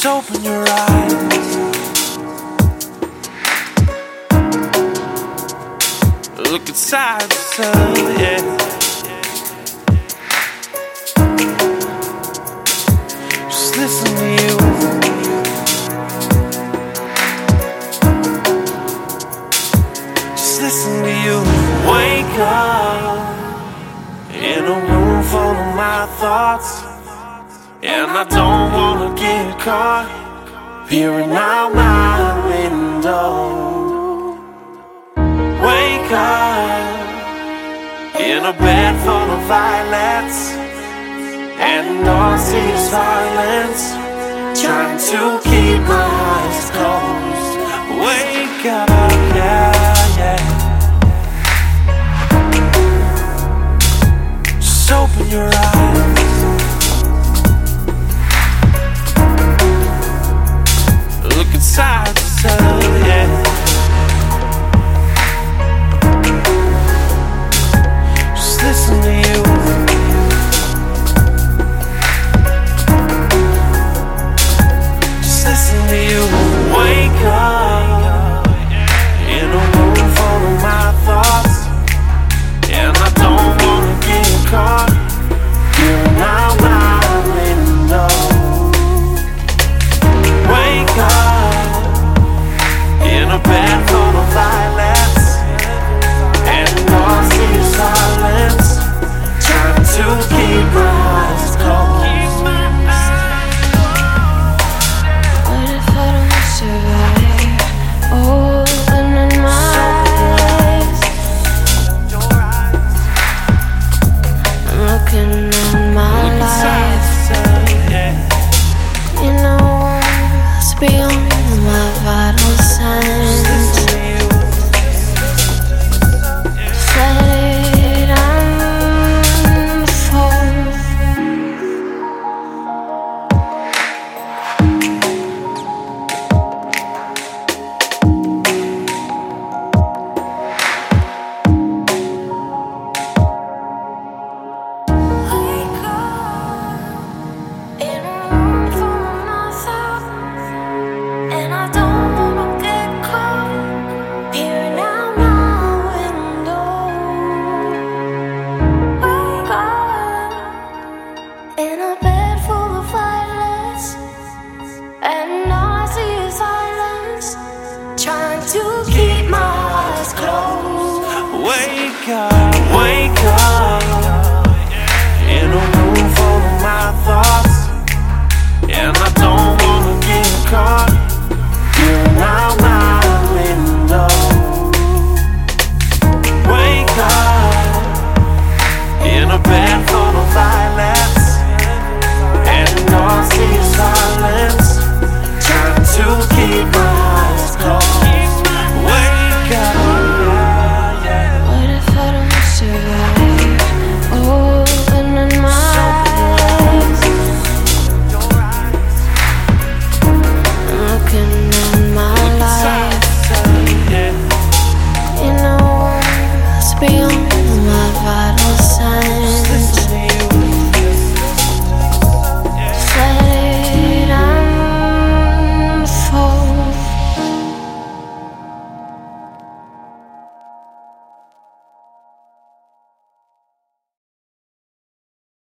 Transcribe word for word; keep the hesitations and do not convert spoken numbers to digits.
Just open your eyes. Look inside yourself, yeah. Just listen to you. Just listen to you. Wake up in a room full of my thoughts, and I don't wanna get caught peering out my window. Wake up in a bed full of violets, and all I see is silence, trying to keep my eyes closed. Wake up, yeah, yeah. Just open your eyes. Look inside yourself, yeah. Just listen to you. Just listen to you. Wake up in a room full of my thoughts, and I don't wanna get caught peering out my window. Wake up in a bed full of violets, and all I see is silence, trying to keep my eyes closed. What if I don't survive? Opening my eyes, I'm looking at my life. You know, it's beyond my vital signs. Just let it unfold. Wake up in a room full of my thoughts, and I don't wanna get caught peering out my window. Wake up in a bed